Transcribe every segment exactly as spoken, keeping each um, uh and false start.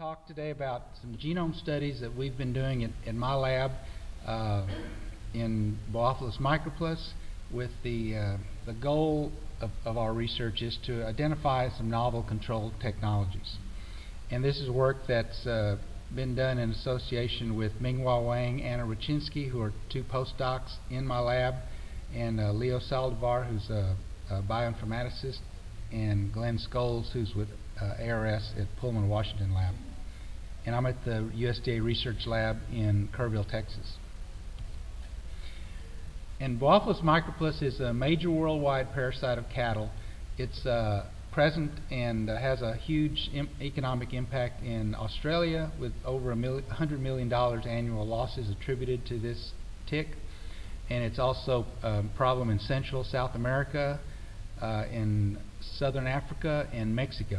talk today about some genome studies that we've been doing in, in my lab uh, in Boophilus microplus with the, uh, the goal of, of our research is to identify some novel control technologies. And this is work that's uh, been done in association with Minghua Wang, Anna Rachinsky, who are two postdocs in my lab, and uh, Leo Saldivar, who's a, a bioinformaticist, and Glenn Scholes, who's with uh, A R S at Pullman, Washington lab. And I'm at the U S D A Research Lab in Kerrville, Texas. And Boophilus microplus is a major worldwide parasite of cattle. It's uh, present and uh, has a huge im economic impact in Australia, with over a one hundred million dollars annual losses attributed to this tick. And it's also a problem in Central South America, uh, in Southern Africa, and Mexico.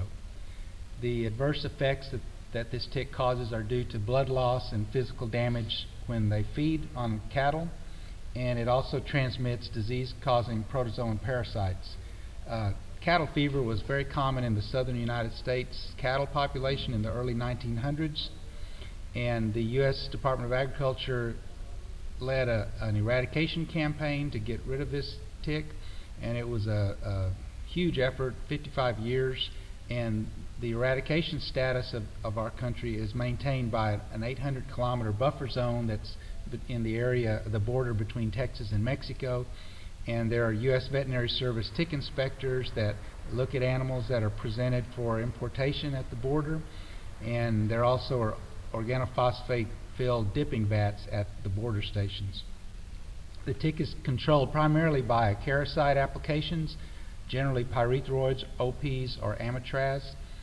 The adverse effects that, that this tick causes are due to blood loss and physical damage when they feed on cattle, and it also transmits disease-causing protozoan parasites. Uh, cattle fever was very common in the southern United States cattle population in the early nineteen hundreds, and the U S Department of Agriculture led a, an eradication campaign to get rid of this tick, and it was a, a huge effort, fifty-five years, and the eradication status of, of our country is maintained by an eight hundred kilometer buffer zone that's in the area, the border between Texas and Mexico. And there are U S Veterinary Service tick inspectors that look at animals that are presented for importation at the border, and there also are organophosphate-filled dipping vats at the border stations. The tick is controlled primarily by acaricide applications, generally pyrethroids, O Ps, or amitraz.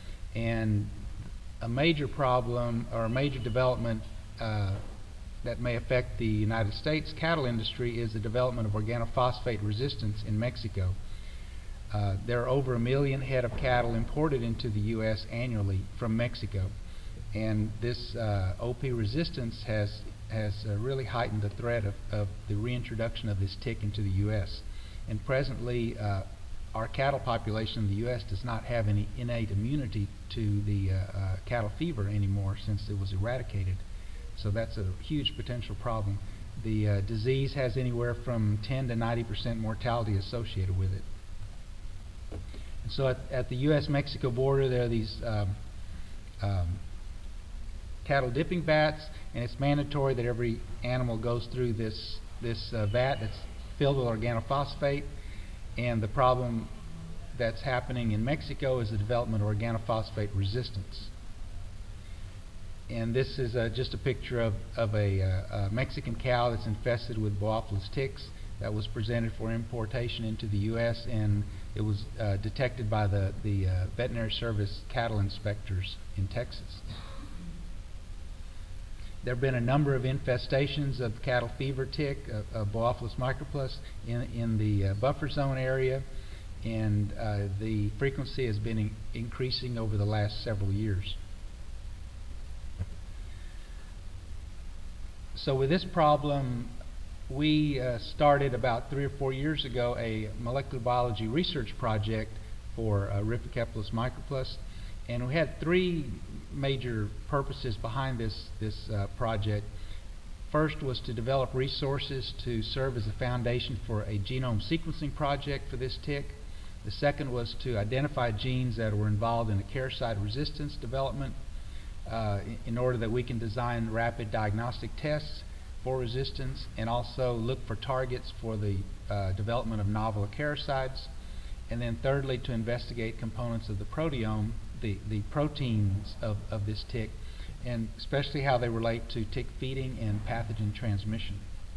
And a major problem or a major development uh, that may affect the United States cattle industry is the development of organophosphate resistance in Mexico. Uh, there are over a million head of cattle imported into the U S annually from Mexico, and this uh, O P resistance has has uh, really heightened the threat of, of the reintroduction of this tick into the U S And presently, uh, our cattle population in the U S does not have any innate immunity to the uh, uh, cattle fever anymore since it was eradicated. So that's a huge potential problem. The uh, disease has anywhere from ten to ninety percent mortality associated with it. And so at, at the U S Mexico border, there are these um, um, cattle dipping vats, and it's mandatory that every animal goes through this, this uh, vat that's filled with organophosphate. And the problem that's happening in Mexico is the development of organophosphate resistance. And this is uh, just a picture of, of a, uh, a Mexican cow that's infested with Boophilus ticks that was presented for importation into the U S, and it was uh, detected by the, the uh, Veterinary Service cattle inspectors in Texas. There have been a number of infestations of cattle fever tick, uh, of Boophilus microplus, in, in the uh, buffer zone area, and uh, the frequency has been in increasing over the last several years. So with this problem, we uh, started about three or four years ago a molecular biology research project for uh, Rhipicephalus microplus. And we had three major purposes behind this, this uh, project. First was to develop resources to serve as a foundation for a genome sequencing project for this tick. The second was to identify genes that were involved in acaricide resistance development uh, in order that we can design rapid diagnostic tests for resistance, and also look for targets for the uh, development of novel acaricides. And then thirdly, to investigate components of the proteome, the, the proteins of, of this tick, and especially how they relate to tick feeding and pathogen transmission.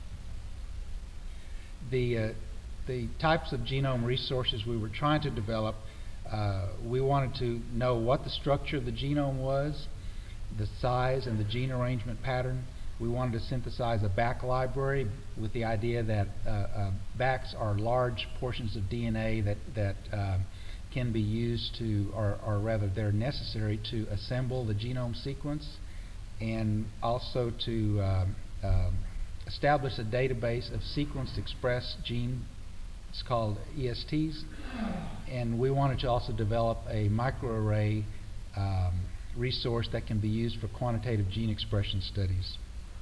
The, uh, the types of genome resources we were trying to develop, uh, we wanted to know what the structure of the genome was, the size and the gene arrangement pattern. We wanted to synthesize a back library with the idea that uh, uh, backs are large portions of D N A that, that uh, can be used to, or, or rather they're necessary to assemble the genome sequence, and also to um, um, establish a database of sequenced expressed genes called E S Ts. And we wanted to also develop a microarray um, resource that can be used for quantitative gene expression studies.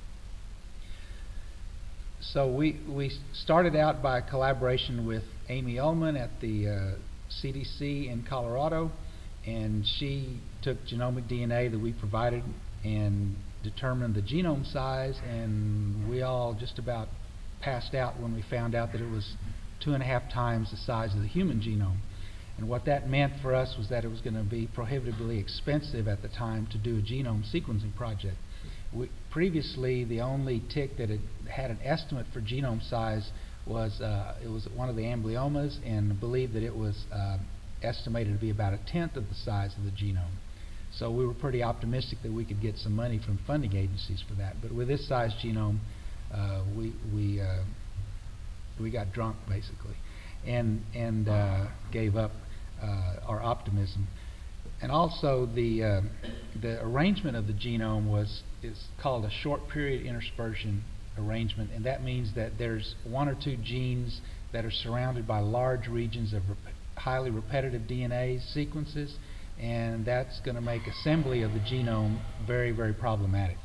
So we, we started out by collaboration with Amy Ullman at the uh, C D C in Colorado, and she took genomic D N A that we provided and determined the genome size, and we all just about passed out when we found out that it was two and a half times the size of the human genome. And what that meant for us was that it was going to be prohibitively expensive at the time to do a genome sequencing project. We, previously, the only tick that had, had an estimate for genome size was uh, it was one of the amblyomas, and believed that it was uh, estimated to be about a tenth of the size of the genome. So we were pretty optimistic that we could get some money from funding agencies for that. But with this size genome, uh, we we uh, we got drunk basically, and and uh, gave up uh, our optimism. And also the uh, the arrangement of the genome was is called a short period interspersion arrangement, and that means that there's one or two genes that are surrounded by large regions of rep highly repetitive D N A sequences, and that's going to make assembly of the genome very, very problematic.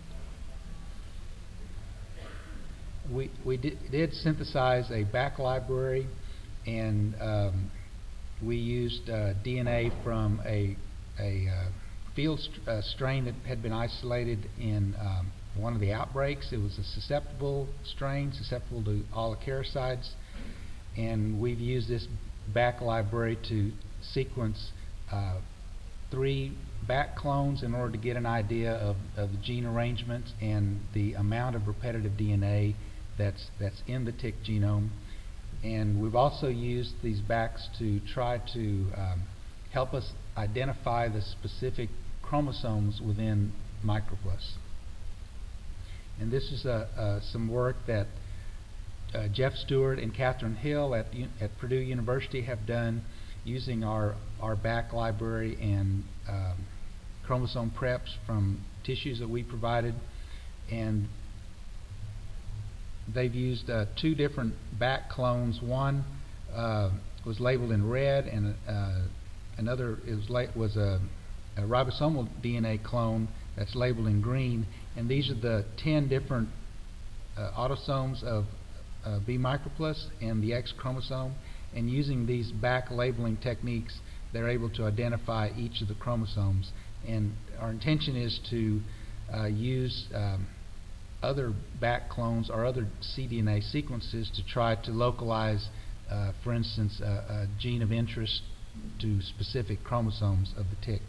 We, we did, did synthesize a back library, and um, we used uh, D N A from a, a uh, field st uh, strain that had been isolated in um, one of the outbreaks. It was a susceptible strain, susceptible to all acaricides, and we've used this back library to sequence uh, three back clones in order to get an idea of, of the gene arrangements and the amount of repetitive D N A that's that's in the tick genome. And we've also used these backs to try to um, help us identify the specific chromosomes within Microplus. And this is uh, uh, some work that uh, Jeff Stewart and Catherine Hill at, at Purdue University have done using our, our back library and um, chromosome preps from tissues that we provided. And they've used uh, two different back clones. One uh, was labeled in red, and uh, another is was a, a ribosomal D N A clone that's labeled in green. And these are the ten different uh, autosomes of uh, B microplus and the X chromosome. And using these back labeling techniques, they're able to identify each of the chromosomes. And our intention is to uh, use um, other back clones or other cDNA sequences to try to localize, uh, for instance, a, a gene of interest to specific chromosomes of the tick.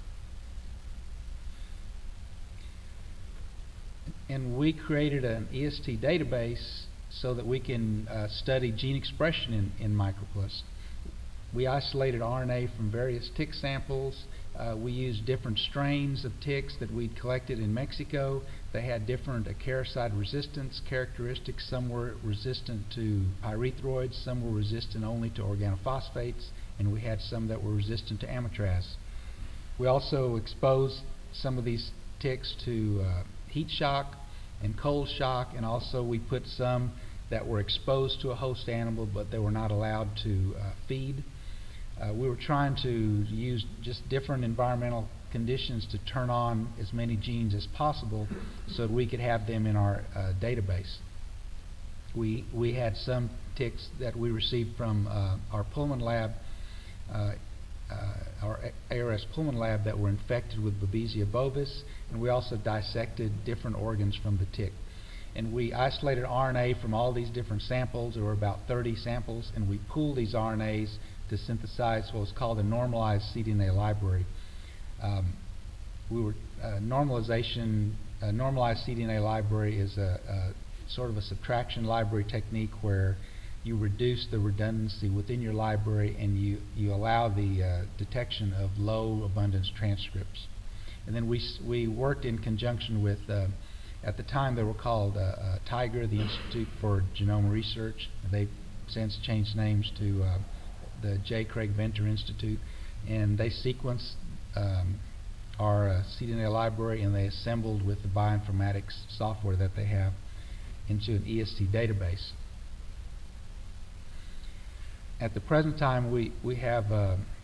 And we created an E S T database so that we can uh, study gene expression in, in Microplus. We isolated R N A from various tick samples. Uh, we used different strains of ticks that we'd collected in Mexico. They had different acaricide resistance characteristics. Some were resistant to pyrethroids, some were resistant only to organophosphates, and we had some that were resistant to amitraz. We also exposed some of these ticks to uh, heat shock and cold shock, and also we put some that were exposed to a host animal but they were not allowed to uh, feed. Uh, we were trying to use just different environmental conditions to turn on as many genes as possible so that we could have them in our uh, database. We, we had some ticks that we received from uh, our Pullman lab, uh, uh, our A R S Pullman lab, that were infected with Babesia bovis, and we also dissected different organs from the tick. And we isolated R N A from all these different samples. There were about thirty samples, and we pooled these R N As to synthesize what was called a normalized cDNA library. Um, we were uh, normalization, a normalized cDNA library is a, a sort of a subtraction library technique where you reduce the redundancy within your library and you, you allow the uh, detection of low abundance transcripts. And then we, s we worked in conjunction with, uh, at the time they were called uh, uh, TIGER, the Institute for Genome Research. They've since changed names to uh, the J. Craig Venter Institute, and they sequenced um, our uh, cDNA library, and they assembled with the bioinformatics software that they have into an E S T database. At the present time, we, we have uh,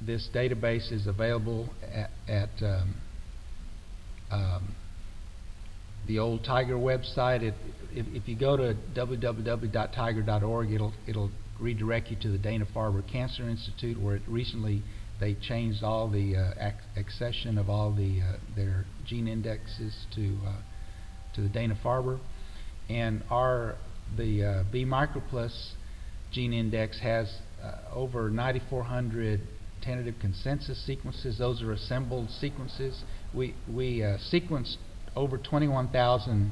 this database is available at, at um, um, the old Tiger website. It, if, if you go to w w w dot tiger dot org, it'll it'll redirect you to the Dana-Farber Cancer Institute, where it recently they changed all the uh, ac accession of all the uh, their gene indexes to uh, to the Dana-Farber, and our the uh, B microplus gene index has uh, over ninety-four hundred tentative consensus sequences. Those are assembled sequences. We we uh, sequenced over twenty-one thousand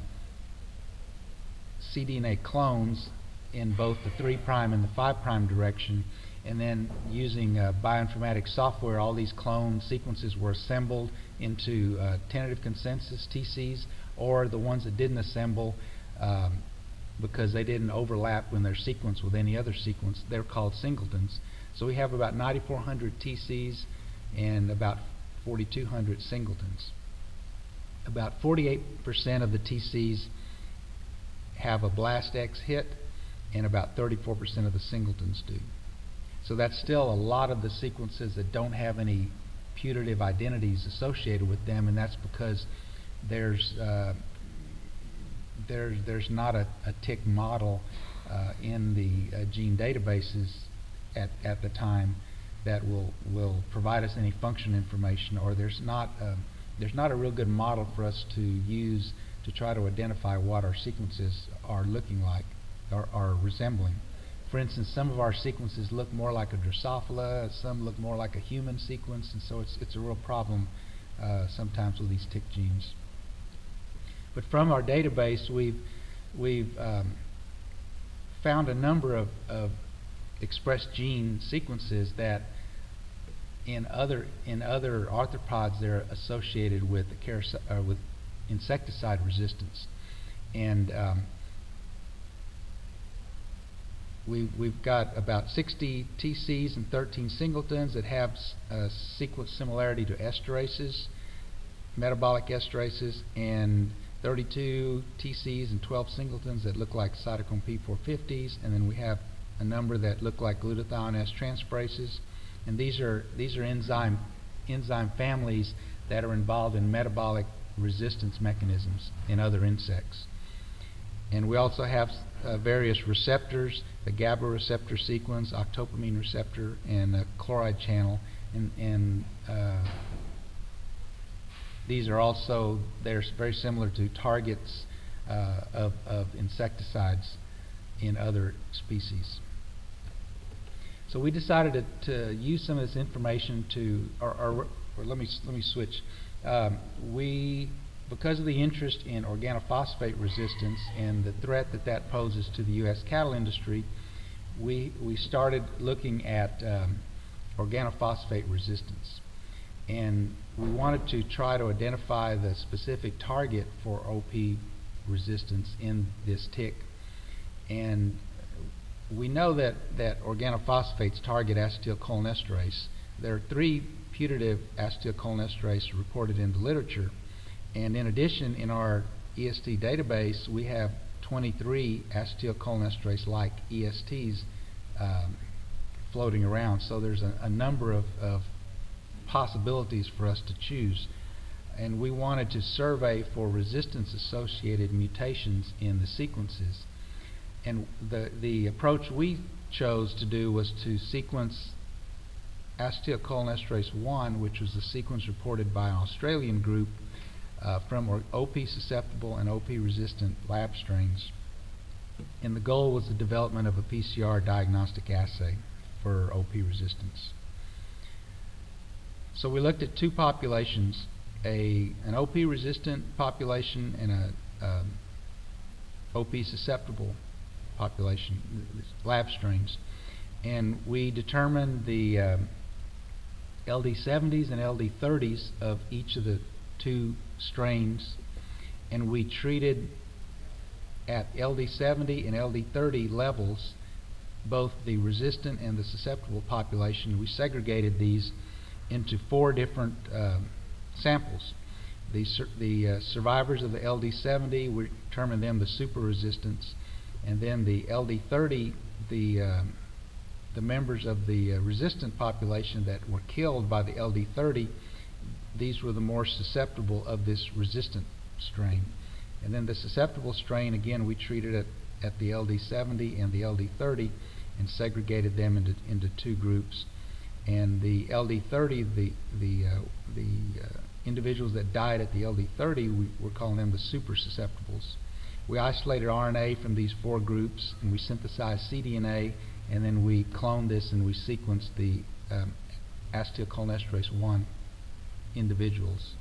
cDNA clones in both the three prime and the five prime direction, and then using uh, bioinformatics software, all these clone sequences were assembled into uh, tentative consensus T Cs, or the ones that didn't assemble um, because they didn't overlap when they're sequenced with any other sequence, they're called singletons. So we have about ninety-four hundred T Cs and about forty-two hundred singletons. About forty-eight percent of the T Cs have a BLASTX hit, and about thirty-four percent of the singletons do. So that's still a lot of the sequences that don't have any putative identities associated with them, and that's because there's uh, there's there's not a, a tick model uh, in the uh, gene databases at at the time that will will provide us any function information, or there's not uh, there's not a real good model for us to use to try to identify what our sequences are looking like, or are resembling. For instance, some of our sequences look more like a Drosophila, some look more like a human sequence, and so it's it's a real problem uh, sometimes with these tick genes. But from our database, we've we've um, found a number of, of expressed gene sequences that in other in other arthropods they're associated with the uh, with insecticide resistance, and um, we we've got about sixty T Cs and thirteen singletons that have a sequence similarity to esterases, metabolic esterases, and thirty-two T Cs and twelve singletons that look like cytochrome P four fifties, and then we have a number that look like glutathione S transferases, and these are these are enzyme enzyme families that are involved in metabolic resistance mechanisms in other insects. And we also have uh, various receptors, the GABA receptor sequence, octopamine receptor, and a chloride channel, and, and uh, these are also they're very similar to targets uh, of, of insecticides in other species. So we decided to, to use some of this information to, or, or, or let me let me switch. Um, we, because of the interest in organophosphate resistance and the threat that that poses to the U S cattle industry, we we started looking at um, organophosphate resistance, and we wanted to try to identify the specific target for O P resistance in this tick. And we know that, that organophosphates target acetylcholinesterase. There are three putative acetylcholinesterase reported in the literature, and in addition, in our E S T database, we have twenty-three acetylcholinesterase-like E S Ts um, floating around. So there's a, a number of, of possibilities for us to choose, and we wanted to survey for resistance-associated mutations in the sequences. And the the approach we chose to do was to sequence acetylcholinesterase one, which was the sequence reported by an Australian group uh, from O P susceptible and O P resistant lab strains. And the goal was the development of a P C R diagnostic assay for O P resistance. So we looked at two populations, a an O P resistant population and a um, O P susceptible population, lab strains, and we determined the um, L D seventies and L D thirties of each of the two strains, and we treated at L D seventy and L D thirty levels both the resistant and the susceptible population. We segregated these into four different uh, samples. The, sur the uh, survivors of the L D seventy, we determined them the super resistance, and then the L D thirty, the um, the members of the uh, resistant population that were killed by the L D thirty, these were the more susceptible of this resistant strain. And then the susceptible strain, again, we treated it at the L D seventy and the L D thirty and segregated them into, into two groups. And the L D thirty, the, the, uh, the uh, individuals that died at the L D thirty, we were calling them the super susceptibles. We isolated R N A from these four groups, and we synthesized c D N A, and then we cloned this and we sequenced the um, acetylcholinesterase one individuals.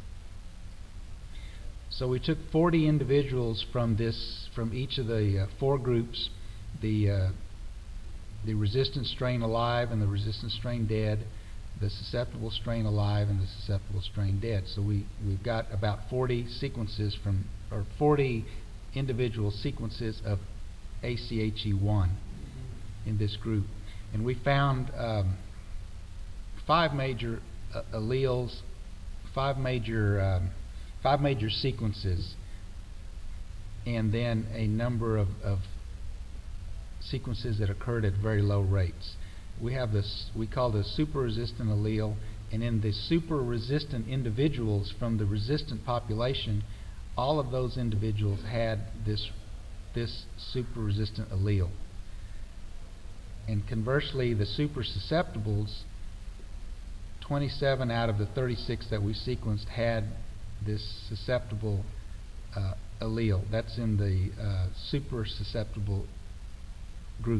So we took forty individuals from this, from each of the uh, four groups, the uh, the resistant strain alive and the resistant strain dead, the susceptible strain alive and the susceptible strain dead. So we we've got about forty sequences from, or forty individual sequences of A C H E one in this group, and we found um, five major uh, alleles, five major um, five major sequences, and then a number of, of sequences that occurred at very low rates. We have this, we call the super resistant allele, and in the super resistant individuals from the resistant population, all of those individuals had this this super resistant allele. And conversely, the super susceptibles, twenty-seven out of the thirty-six that we sequenced had this susceptible uh, allele. That's in the uh, super susceptible group.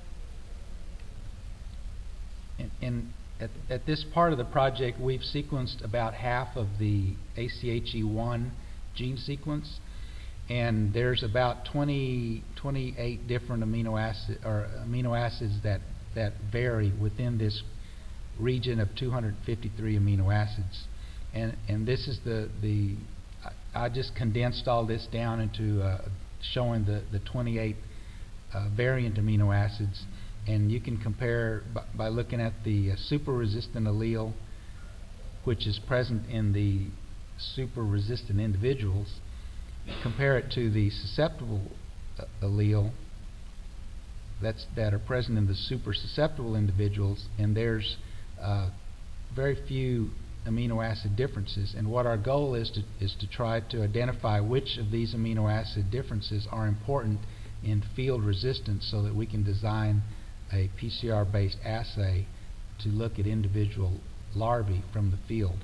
And, and at, at this part of the project, we've sequenced about half of the A C H E one gene sequence, and there's about twenty, twenty-eight different amino acid or amino acids that that vary within this region of two hundred fifty-three amino acids. And and this is the the I, I just condensed all this down into uh, showing the the twenty-eight uh, variant amino acids, and you can compare by, by looking at the uh, super resistant allele, which is present in the super resistant individuals. Compare it to the susceptible uh, allele that's that are present in the super susceptible individuals, and there's uh, very few amino acid differences. And what our goal is to is to try to identify which of these amino acid differences are important in field resistance, so that we can design a P C R based assay to look at individual larvae from the field.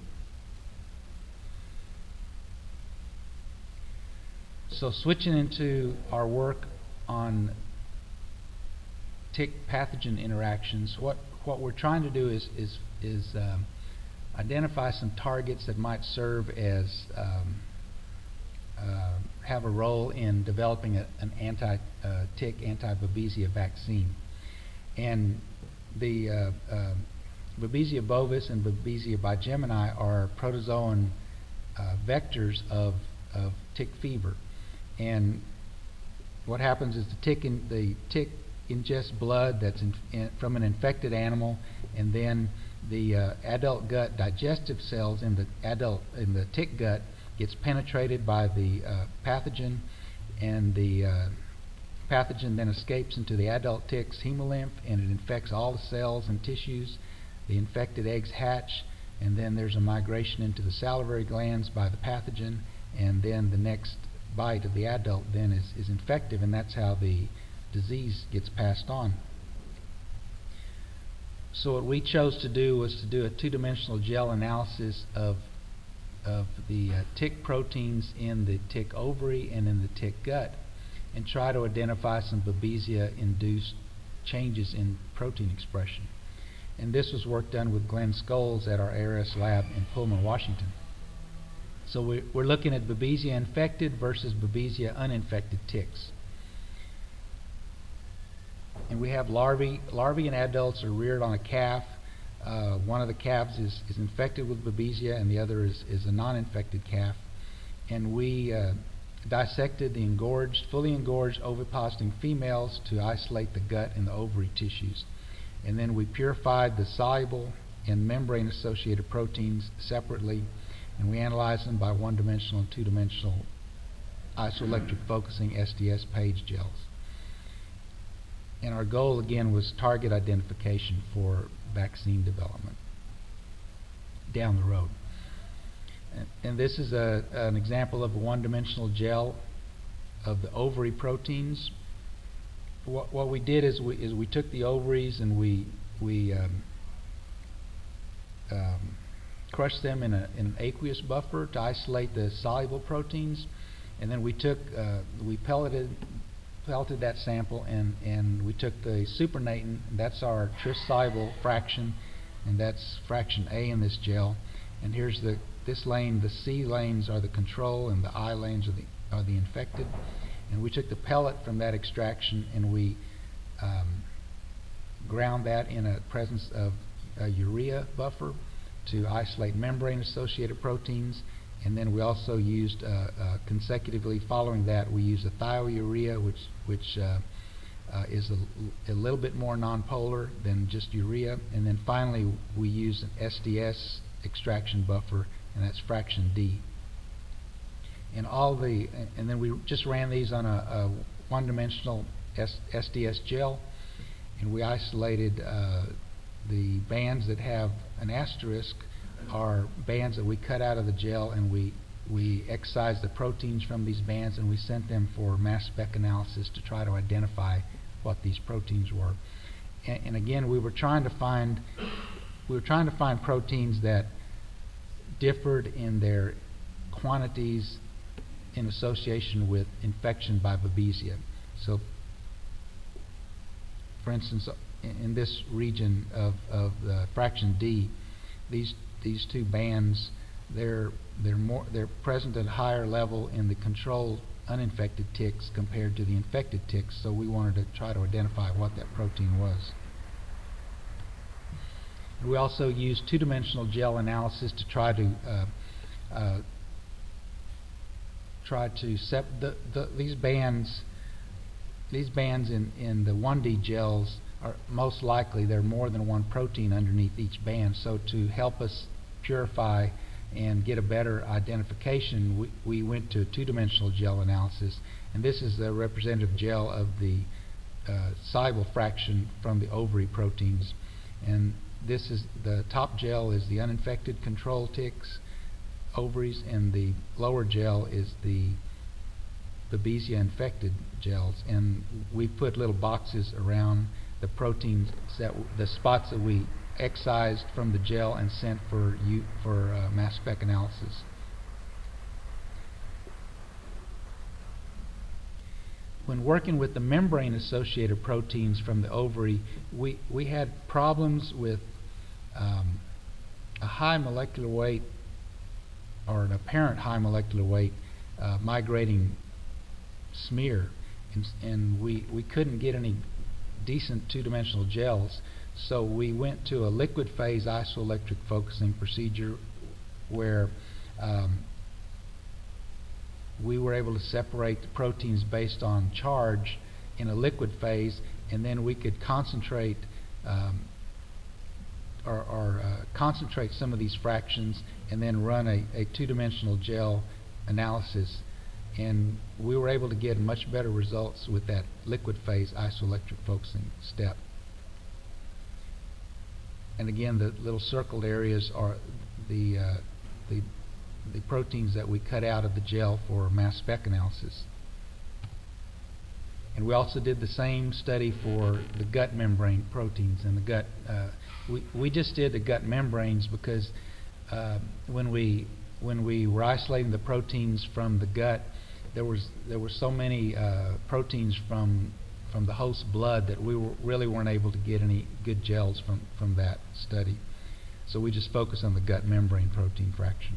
So switching into our work on tick pathogen interactions, what what we're trying to do is is is um, identify some targets that might serve as um, uh, have a role in developing a, an anti-tick, uh, anti-Babesia vaccine. And the uh, uh, Babesia bovis and Babesia bigemini are protozoan uh, vectors of, of tick fever. And what happens is the tick in, the tick ingests blood that's in, in, from an infected animal, and then the uh, adult gut digestive cells in the adult in the tick gut gets penetrated by the uh, pathogen, and the uh, pathogen then escapes into the adult tick's hemolymph, and it infects all the cells and tissues. The infected eggs hatch, and then there's a migration into the salivary glands by the pathogen, and then the next bite of the adult then is, is infective, and that's how the disease gets passed on. So what we chose to do was to do a two-dimensional gel analysis of of the uh, tick proteins in the tick ovary and in the tick gut, and try to identify some Babesia-induced changes in protein expression. And this was work done with Glenn Scholes at our A R S lab in Pullman, Washington. So we, we're looking at Babesia-infected versus Babesia-uninfected ticks. And we have larvae. Larvae and adults are reared on a calf. Uh, one of the calves is, is infected with Babesia, and the other is, is a non-infected calf. And we uh, dissected the engorged, fully engorged ovipositing females to isolate the gut and the ovary tissues. And then we purified the soluble and membrane-associated proteins separately, and we analyzed them by one-dimensional and two-dimensional isoelectric focusing S D S page gels. and our goal again was target identification for vaccine development down the road. And, and this is a, an example of a one-dimensional gel of the ovary proteins. What, what we did is we, is we took the ovaries and we, we um, um, crushed them in, a, in an aqueous buffer to isolate the soluble proteins, and then we took uh, we pelleted pelleted that sample, and, and we took the supernatant, and that's our tris soluble fraction, and that's fraction A in this gel. And here's the this lane, the C lanes are the control, and the I lanes are the are the infected. And we took the pellet from that extraction, and we um, ground that in a presence of a urea buffer to isolate membrane-associated proteins. And then we also used, uh, uh, consecutively following that, we used a thiourea, which, which uh, uh, is a, a little bit more nonpolar than just urea. And then finally, we used an S D S extraction buffer, and that's fraction D. And all the, and then we just ran these on a, a one-dimensional S D S gel, and we isolated uh, the bands that have an asterisk are bands that we cut out of the gel, and we we excised the proteins from these bands, and we sent them for mass spec analysis to try to identify what these proteins were. And, and again, we were trying to find we were trying to find proteins that differed in their quantities in association with infection by Babesia. So, for instance, in, in this region of, of the fraction D, these these two bands, they're they're more they're present at a higher level in the control uninfected ticks compared to the infected ticks. So we wanted to try to identify what that protein was. We also used two-dimensional gel analysis to try to uh, uh, try to sep the, the these bands these bands in in the one D gels are most likely there are more than one protein underneath each band. So to help us purify and get a better identification, we, we went to a two-dimensional gel analysis, and this is the representative gel of the uh, soluble fraction from the ovary proteins. And this is the top gel is the uninfected control ticks, ovaries, and the lower gel is the Babesia infected gels. And we put little boxes around the proteins, that w the spots that we excised from the gel and sent for u for uh, mass spec analysis. When working with the membrane-associated proteins from the ovary, we we had problems with um, a high molecular weight or an apparent high molecular weight uh, migrating smear, and, and we we couldn't get any decent two-dimensional gels, so we went to a liquid phase isoelectric focusing procedure where um, we were able to separate the proteins based on charge in a liquid phase, and then we could concentrate um, or, or uh, concentrate some of these fractions and then run a, a two-dimensional gel analysis. And we were able to get much better results with that liquid phase isoelectric focusing step. And again, the little circled areas are the, uh, the, the proteins that we cut out of the gel for mass spec analysis. And we also did the same study for the gut membrane proteins in the gut. Uh, we, we just did the gut membranes because uh, when we when we were isolating the proteins from the gut, there was there were so many uh, proteins from from the host blood that we were, really weren't able to get any good gels from from that study. So we just focused on the gut membrane protein fraction.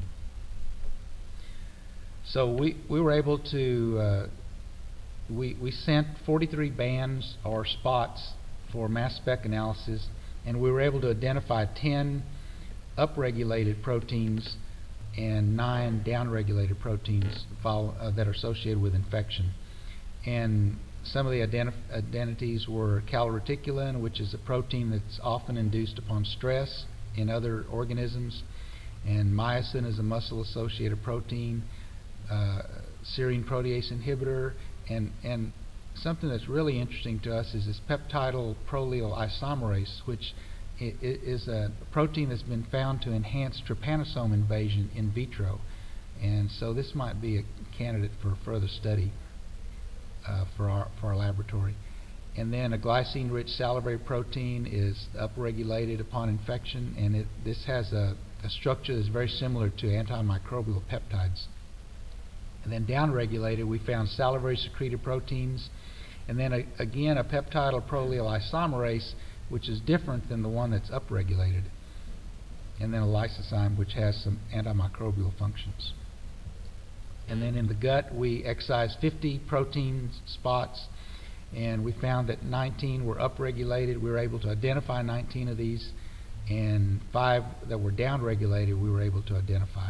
So we we were able to uh, we we sent forty-three bands or spots for mass spec analysis, and we were able to identify ten upregulated proteins and nine downregulated proteins follow, uh, that are associated with infection. And some of the identi identities were calreticulin, which is a protein that's often induced upon stress in other organisms, and myosin is a muscle-associated protein, uh, serine protease inhibitor, and and something that's really interesting to us is this peptidyl prolyl isomerase, which i- i- is a protein that's been found to enhance trypanosome invasion in vitro. And so this might be a candidate for further study uh, for our for our laboratory. And then a glycine-rich salivary protein is upregulated upon infection, and it, this has a, a structure that's very similar to antimicrobial peptides. And then downregulated, we found salivary secreted proteins, and then a, again a peptidyl prolyl isomerase, which is different than the one that's upregulated, and then a lysozyme, which has some antimicrobial functions. And then in the gut, we excised fifty protein spots, and we found that nineteen were upregulated. We were able to identify nineteen of these, and five that were downregulated we were able to identify.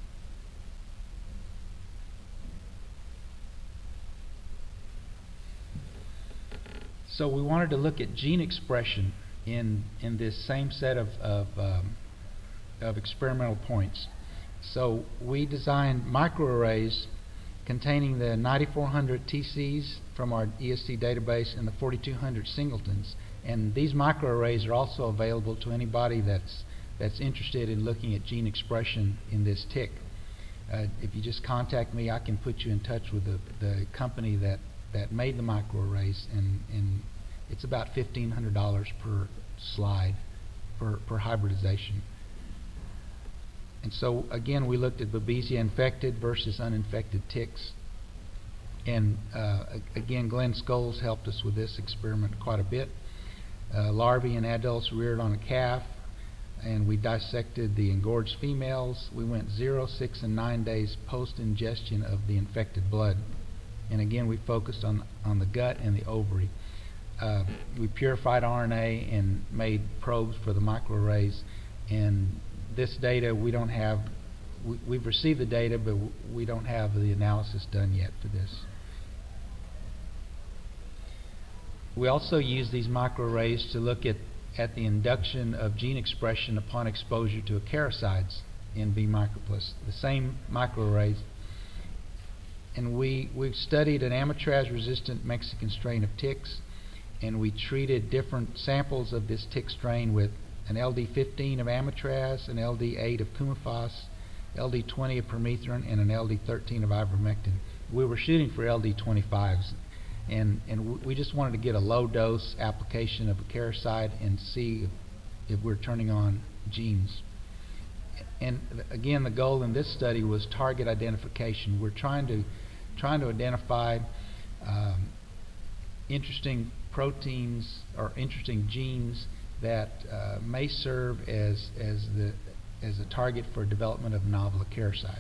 So we wanted to look at gene expression in in this same set of of, um, of experimental points. So we designed microarrays containing the ninety-four hundred T Cs from our E S C database and the forty-two hundred singletons. And these microarrays are also available to anybody that's that's interested in looking at gene expression in this tick. Uh, if you just contact me, I can put you in touch with the, the company that, that made the microarrays, and, and it's about fifteen hundred dollars per slide per, per hybridization. And so again, we looked at Babesia infected versus uninfected ticks. And uh, again, Glenn Scholes helped us with this experiment quite a bit. Uh, larvae and adults reared on a calf, and we dissected the engorged females. We went zero, six, and nine days post-ingestion of the infected blood. And again, we focused on, on the gut and the ovary. Uh, we purified R N A and made probes for the microarrays. And this data, we don't have, we, we've received the data, but w we don't have the analysis done yet for this. We also use these microarrays to look at, at the induction of gene expression upon exposure to acaricides in B. microplus, the same microarrays. And we, we've studied an amitraz-resistant Mexican strain of ticks, and we treated different samples of this tick strain with an L D fifteen of amitraz, an L D eight of coumaphos, L D twenty of permethrin, and an L D thirteen of ivermectin. We were shooting for L D twenty-fives, and, and we just wanted to get a low dose application of acaricide and see if, if we're turning on genes. And again, the goal in this study was target identification. We're trying to trying to identify um, interesting proteins or interesting genes that uh, may serve as as the as a target for development of novel acaricides.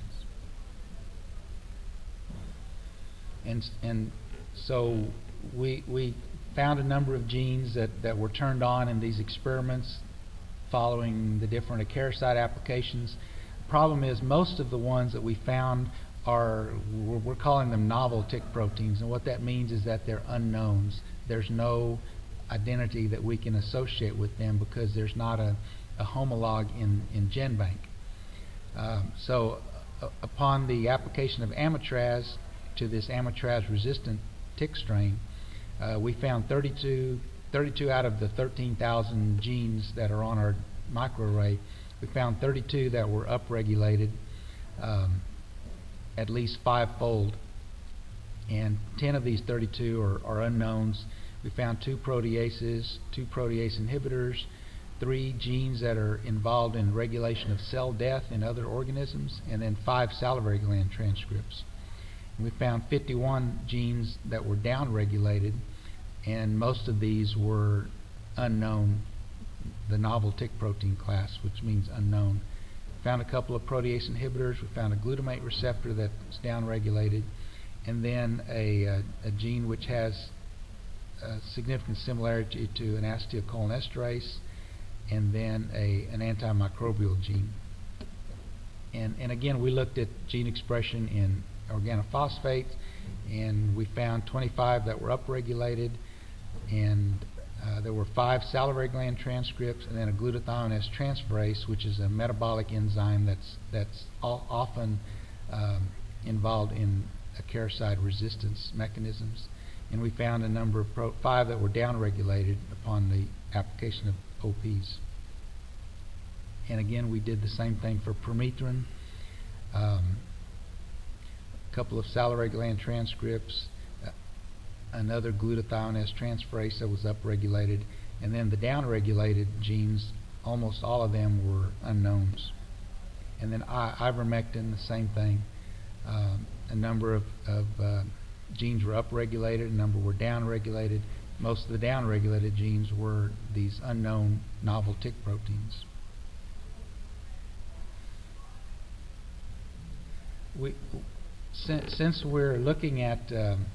And and so we we found a number of genes that that were turned on in these experiments following the different acaricide applications. The problem is most of the ones that we found are, we're, we're calling them novel tick proteins, and what that means is that they're unknowns. There's no identity that we can associate with them because there's not a, a homologue in, in GenBank. Um, so uh, upon the application of amitraz to this amitraz resistant tick strain, uh, we found thirty-two, thirty-two out of the thirteen thousand genes that are on our microarray. We found thirty-two that were upregulated um, at least five-fold, and ten of these thirty-two are, are unknowns. We found two proteases, two protease inhibitors, three genes that are involved in regulation of cell death in other organisms, and then five salivary gland transcripts. And we found fifty-one genes that were downregulated, and most of these were unknown, the novel tick protein class, which means unknown. We found a couple of protease inhibitors. We found a glutamate receptor that's downregulated, and then a, a, a gene which has a significant similarity to an acetylcholinesterase, and then a, an antimicrobial gene. And, and again, we looked at gene expression in organophosphates, and we found twenty-five that were upregulated, and uh, there were five salivary gland transcripts, and then a glutathione transferase, which is a metabolic enzyme that's that's all often um, involved in acaricide resistance mechanisms. and we found a number of pro five that were downregulated upon the application of O Ps. And again, we did the same thing for permethrin. Um, a couple of salivary gland transcripts, uh, another glutathione S transferase that was upregulated, and then the downregulated genes, almost all of them were unknowns. And then I ivermectin, the same thing. Um, a number of, of uh, genes were upregulated, a number were downregulated. Most of the downregulated genes were these unknown novel tick proteins. We, since, since we're looking at um,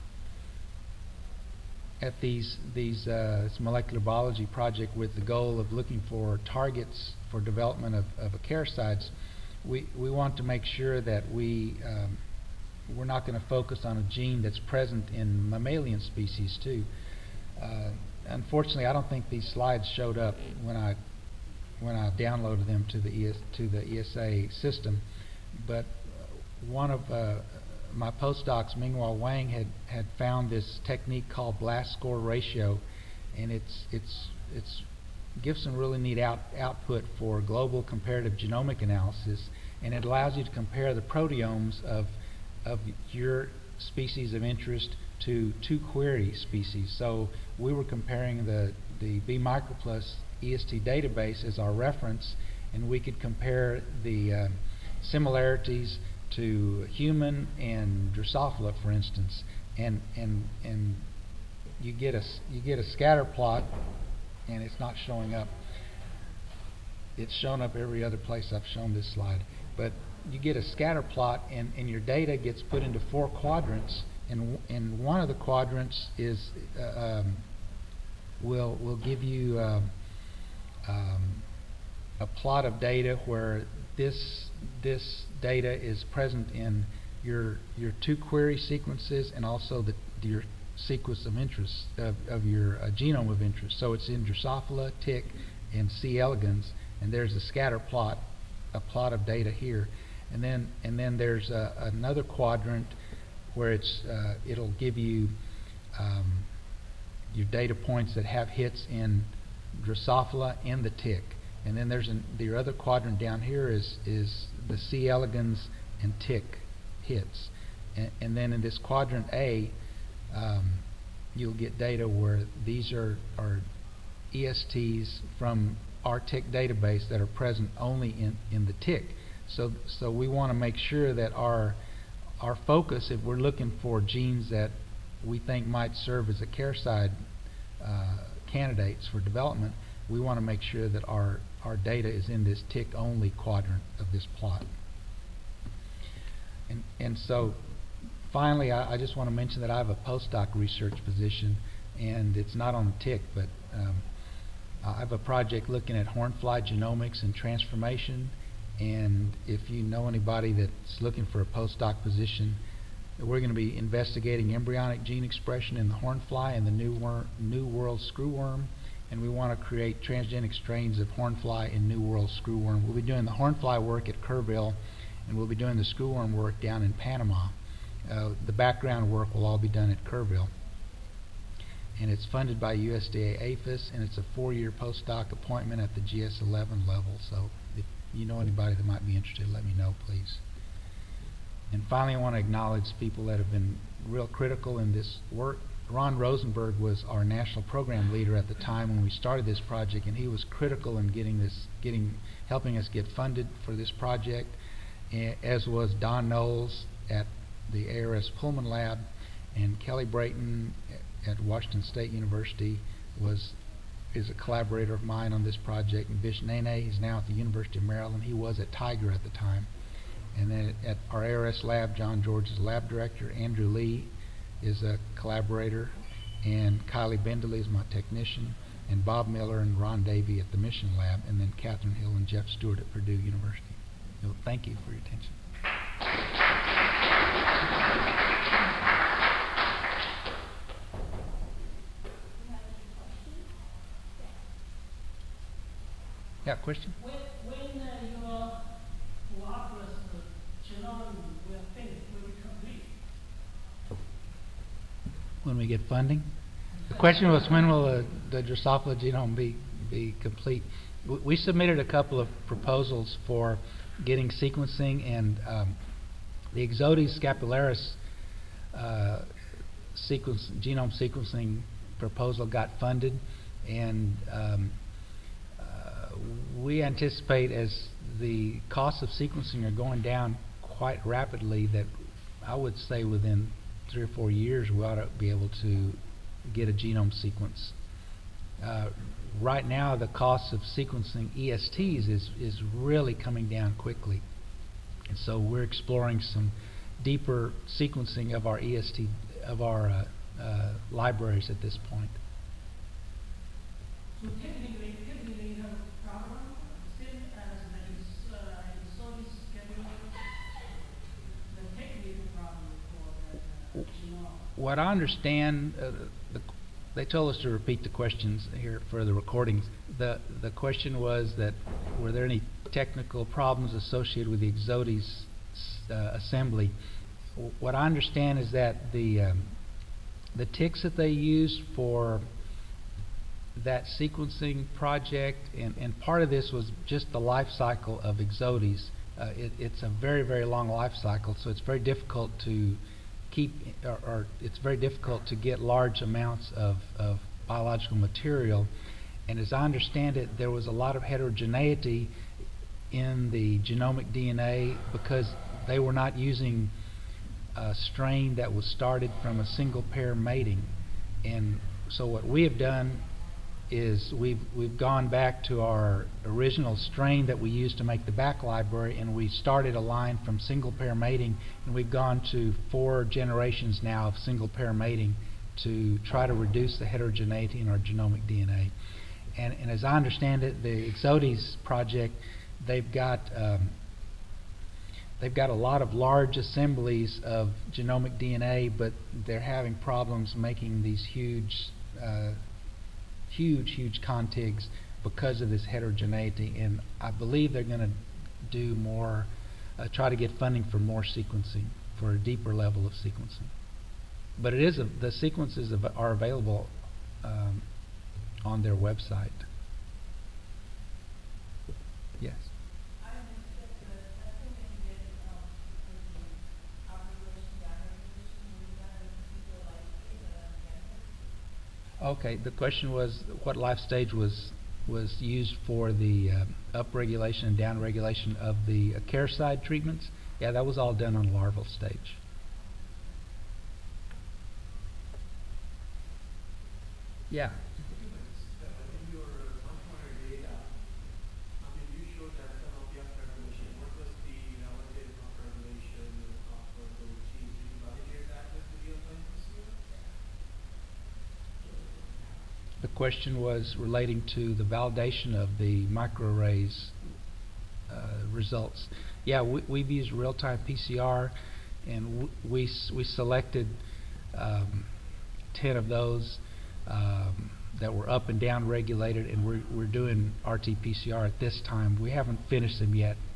at these these uh, this molecular biology project with the goal of looking for targets for development of, of acaricides, we we want to make sure that we um, we're not going to focus on a gene that's present in mammalian species too. Uh, unfortunately, I don't think these slides showed up when I when I downloaded them to the E S, to the E S A system, but one of uh, my postdocs, Minghua Wang, had, had found this technique called blast score ratio, and it's it's it's gives some really neat out, output for global comparative genomic analysis, and it allows you to compare the proteomes of of your species of interest to two query species. So we were comparing the the B microplus E S T database as our reference, and we could compare the uh, similarities to human and Drosophila, for instance, and and and you get a you get a scatter plot, and it's not showing up. It's shown up every other place I've shown this slide, but you get a scatter plot, and and your data gets put into four quadrants, and and one of the quadrants is uh, um, will will give you uh, um, a plot of data where this this data is present in your your two query sequences and also the your sequence of interest of, of your uh, genome of interest. So it's in Drosophila, tick, and C. elegans, and there's a scatter plot, a plot of data here, and then and then there's a, another quadrant where it's uh, it'll give you um, your data points that have hits in Drosophila and the tick. And then there's an, the other quadrant down here is is the C. elegans and tick hits, and, and then in this quadrant A, um, you'll get data where these are are E S Ts from our tick database that are present only in in the tick. So so we want to make sure that our our focus, if we're looking for genes that we think might serve as acaricide uh, candidates for development, we want to make sure that our our data is in this tick only quadrant of this plot. And and so finally, I, I just want to mention that I have a postdoc research position, and it's not on the tick, but um, I have a project looking at hornfly genomics and transformation. And if you know anybody that's looking for a postdoc position, we're going to be investigating embryonic gene expression in the hornfly and the new, wor new world screwworm. And we want to create transgenic strains of hornfly and New World screwworm. We'll be doing the hornfly work at Kerrville, and we'll be doing the screwworm work down in Panama. Uh, the background work will all be done at Kerrville. And it's funded by U S D A APHIS, and it's a four-year postdoc appointment at the G S eleven level. So if you know anybody that might be interested, let me know, please. And finally, I want to acknowledge people that have been real critical in this work. Ron Rosenberg was our national program leader at the time when we started this project, and he was critical in getting this, getting, helping us get funded for this project, as was Don Knowles at the A R S Pullman Lab, and Kelly Brayton at Washington State University was is a collaborator of mine on this project, and Vish Nene is now at the University of Maryland. He was at Tiger at the time. And then at our A R S lab, John George is lab director, Andrew Lee is a collaborator, and Kylie Bendeley is my technician, and Bob Miller and Ron Davey at the Mission Lab, and then Catherine Hill and Jeff Stewart at Purdue University. So thank you for your attention. Yeah, question? When, when uh, your cooperative genome will finish, will be complete? when we get funding. The question was, when will uh, the Drosophila genome be be complete? W we submitted a couple of proposals for getting sequencing, and um, the Ixodes scapularis uh, sequence, genome sequencing proposal got funded, and um, uh, we anticipate, as the costs of sequencing are going down quite rapidly, that I would say within three or four years we ought to be able to get a genome sequence. Uh, right now, the cost of sequencing E S Ts is is really coming down quickly, and so we're exploring some deeper sequencing of our E S T of our uh, uh, libraries at this point. So technically, technically you have a problem, same as the uh, Ixodes scapularis, the technical problem for the uh, genome. What I understand, uh, the, they told us to repeat the questions here for the recordings. The the question was that, were there any technical problems associated with the Ixodes uh, assembly? W what I understand is that the um, the ticks that they used for that sequencing project, and, and part of this was just the life cycle of Ixodes. Uh, it, it's a very, very long life cycle, so it's very difficult to keep, or, or it's very difficult to get large amounts of, of biological material. And as I understand it, there was a lot of heterogeneity in the genomic D N A because they were not using a strain that was started from a single pair mating. And so what we have done is we've we've gone back to our original strain that we used to make the back library, and we started a line from single pair mating, and we've gone to four generations now of single pair mating to try to reduce the heterogeneity in our genomic D N A. And, and as I understand it, the Ixodes project, they've got um, they've got a lot of large assemblies of genomic D N A, but they're having problems making these huge uh, huge, huge contigs because of this heterogeneity, and I believe they're going to do more, uh, try to get funding for more sequencing, for a deeper level of sequencing. But it is a, the sequences av are available um, on their website. Yes. Okay, the question was what life stage was was used for the uh, upregulation and downregulation of the uh, Caricide treatments. Yeah, that was all done on larval stage. Yeah. The question was relating to the validation of the microarrays uh, results. Yeah, we, we've used real-time P C R, and w we s we selected um, ten of those um, that were up and down regulated, and we're we're doing R T P C R at this time. We haven't finished them yet,